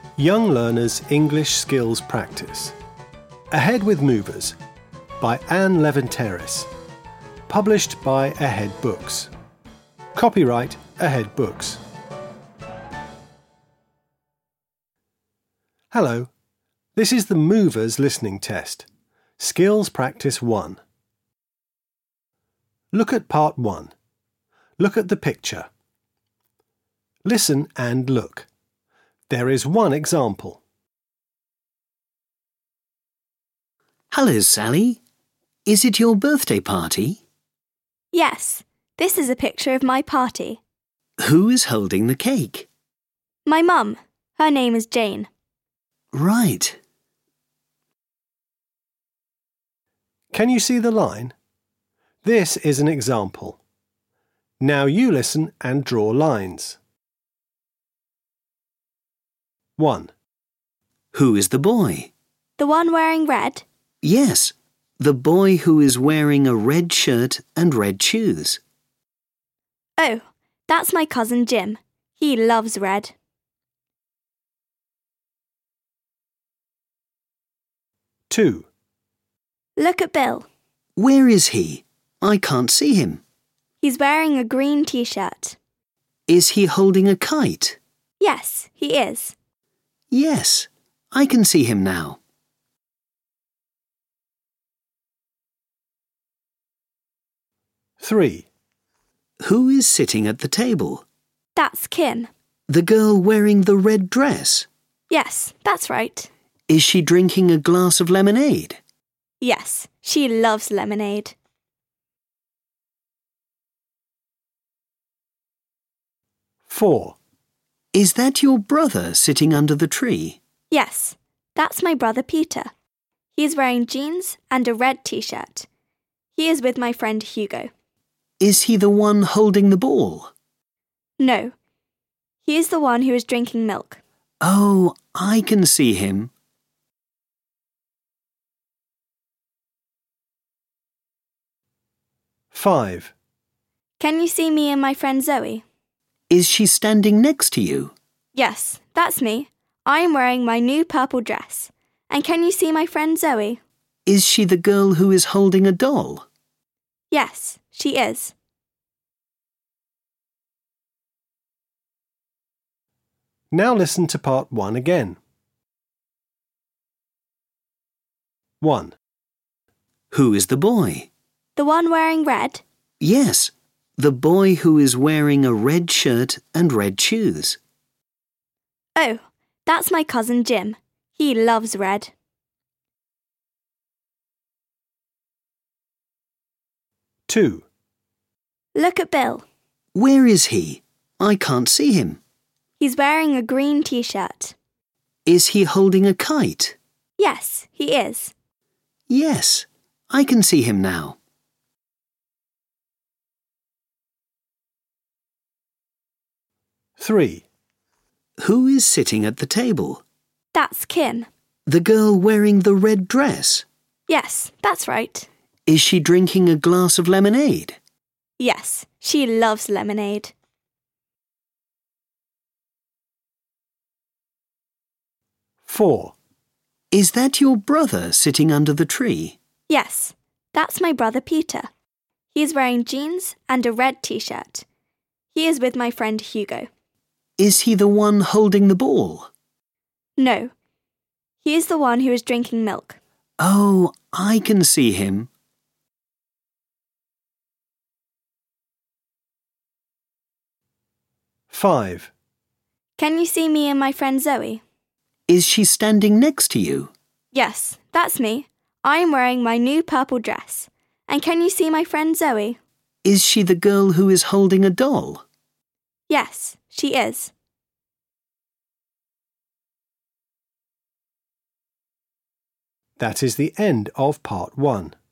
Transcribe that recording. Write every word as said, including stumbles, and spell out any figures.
Young Learners English Skills Practice. Ahead with Movers by Anne Leventeris. Published by Ahead Books. Copyright Ahead Books. Hello, this is the Movers listening test. Skills Practice one. Look at Part one. Look at the picture. Listen and look. There is one example. Hello, Sally. Is it your birthday party? Yes, this is a picture of my party. Who is holding the cake? My mum. Her name is Jane. Right. Can you see the line? This is an example. Now you listen and draw lines. one. Who is the boy? The one wearing red? Yes, the boy who is wearing a red shirt and red shoes. Oh, that's my cousin Jim. He loves red. two. Look at Bill. Where is he? I can't see him. He's wearing a green t-shirt. Is he holding a kite? Yes, he is. Yes, I can see him now. three. Who is sitting at the table? That's Kim. The girl wearing the red dress. Yes, that's right. Is she drinking a glass of lemonade? Yes, she loves lemonade. four. Is that your brother sitting under the tree? Yes, that's my brother Peter. He's wearing jeans and a red t-shirt. He is with my friend Hugo. Is he the one holding the ball? No, he is the one who is drinking milk. Oh, I can see him. five. Can you see me and my friend Zoe? Is she standing next to you? Yes, that's me. I am wearing my new purple dress. And can you see my friend Zoe? Is she the girl who is holding a doll? Yes, she is. Now listen to part one again. one. Who is the boy? The one wearing red? Yes, the boy who is wearing a red shirt and red shoes. Oh, that's my cousin Jim. He loves red. two. Look at Bill. Where is he? I can't see him. He's wearing a green t-shirt. Is he holding a kite? Yes, he is. Yes, I can see him now. three. Who is sitting at the table? That's Kim. The girl wearing the red dress. Yes, that's right. Is she drinking a glass of lemonade? Yes, she loves lemonade. four. Is that your brother sitting under the tree? Yes, that's my brother Peter. He is wearing jeans and a red t-shirt. He is with my friend Hugo. Is he the one holding the ball? No, he is the one who is drinking milk. Oh, I can see him. five. Can you see me and my friend Zoe? Is she standing next to you? Yes, that's me. I am wearing my new purple dress. And can you see my friend Zoe? Is she the girl who is holding a doll? Yes, she is. That is the end of part one.